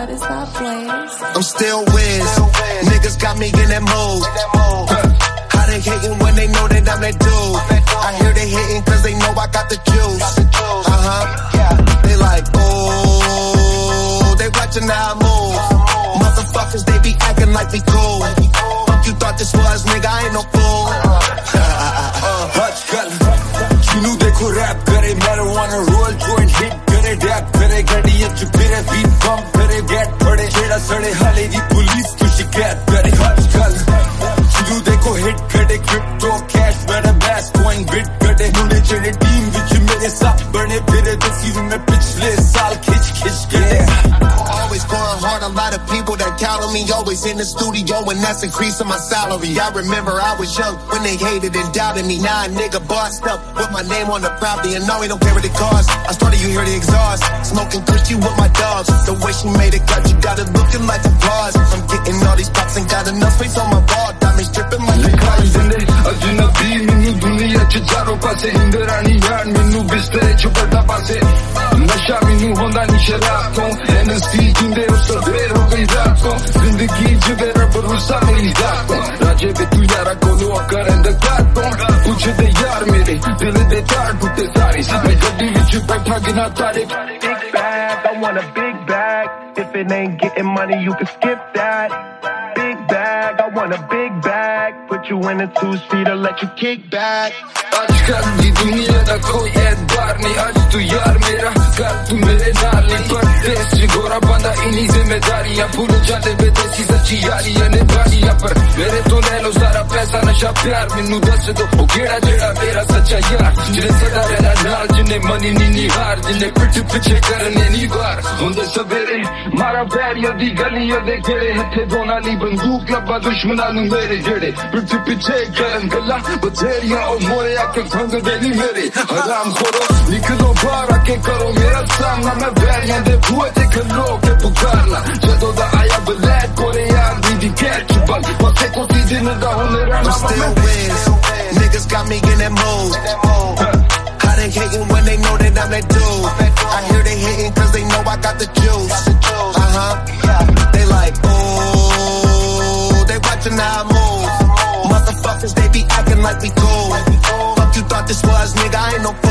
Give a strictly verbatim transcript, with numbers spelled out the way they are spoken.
baddest I blaze. I'm still Wiz. Niggas got me in that mood. How they hating when they know that I'm that dude? I hear they hating cause they know I got the juice. Uh-huh. They like, ooh, they watching how I move. Motherfuckers, they be acting like we cool. Fuck you thought this was, nigga, I ain't no fool. आजकल चुनू देखो rap करे marijuana roll joint hit करे rap करे गड़ियां चुपरे beat bump करे get पड़े छेड़ा सड़े हाले दी पुलिस तो शिकायत करे आजकल चुनू देखो hit करे crypto cash better bass coin bit करे मुंडे चढ़े team विच मेरे साथ बने फिरे तो सीज़न में पिछले साल खिंच खिंच करे. Always going hard, a lot of people that count on me. Always in the studio and that's increasing my salary. I remember I was young when they hated and doubted me. Now a nigga bossed up with my name on the property. And no, he don't care what it costs. I started, you hear the exhaust. Smoking cushy with my dogs. The way she made it cut, you got it looking like applause. I'm getting all these pops and got enough space on my wall. Diamonds dripping like a cloud. अजनबी मिन्नू दुनिया च चारों पासे इंदरानी यार मिन्नू बिस्तरे च बड़ा पासे नशा मिन्नू होंदा नी शराब तो एनएसडी जिंदे उस सवेर हो गई रात को जिंदगी च मेरा भरोसा मेरी जात को राजे पे तू यारा कोलो अकर एंड काट तो पूछे दे यार मेरे दिल दे तार टूटे सारे मैं गड्डी विच बैठा गिना तारे. Big bag, I want a big bag. If it ain't getting money, you can skip that. Big bag, I want a big bag. Put you in a two-seater, let you kick back. आजकल दी दुनिया दा कोई एतबार नहीं आज तू यार मेरा कल तू मेरे नाल नहीं पर देश च गोरा बंदा इन्हीं जिम्मेदारियां भूल जाते बेदेसी सच्ची यारियां निभानियां पर मेरे तो ले लो सारा पैसा नशा प्यार मैनू दस दो वो केड़ा जेड़ा मेरा सच्चा यार जिन्हें सदा रहना नाल जिन्हें मनी नी नी हार जिन्हें पिठ पिछे करने नी वार हुंदे सवेरे मारा बैरिया दी गलियां दे घेरे हथे दोना ली बंदूक लब्बा दुश्मनां नू मेरे जेड़े पिठ पिछे करन गल्लां बथेरियां ओ मोरे आके खंग देनी मेरे हराम खोरो निकलो बाहर आके करो मेरा सामना मैं बैरियां दे बुए ते खलो के पुकारना जदों दा आया ब्लैक कोरे यार दी दी कैच बल पते को दी दिन दा होने रहना. I'm still Wiz. Niggas got me in that mood. How they hating when they know that I'm that dude? I hear they hating cause they know I got the juice. Uh-huh. They like, ooh, they watching how I move. Motherfuckers, they be acting like we cool. Fuck you thought this was, nigga, I ain't no